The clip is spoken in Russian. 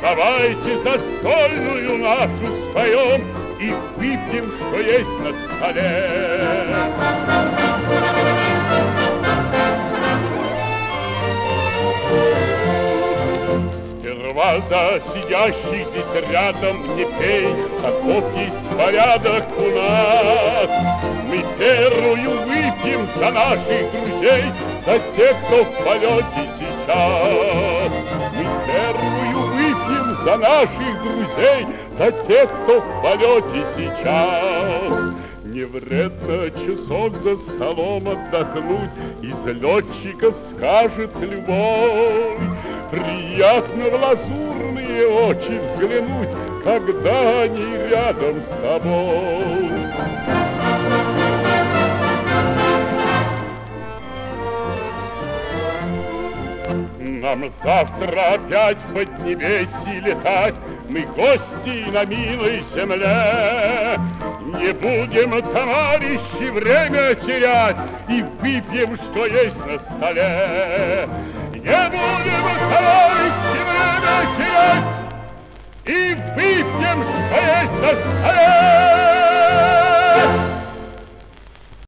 Давайте застольную нашу споем и выпьем, что есть на столе. Сперва за сидящих здесь рядом не пей, каков есть порядок у нас. Мы первую выпьем за наших друзей, за тех, кто в полете сейчас. Мы первую выпьем за наших друзей, за тех, кто в полете сейчас. Не вредно часок за столом отдохнуть, из летчиков скажет любовь. Приятно в лазурные очи взглянуть, когда они рядом с тобой. Нам завтра опять в поднебесье летать, мы гости на милой земле. Не будем, товарищи, время терять и выпьем, что есть на столе. Не будем, товарищи, время терять и выпьем, что есть на столе.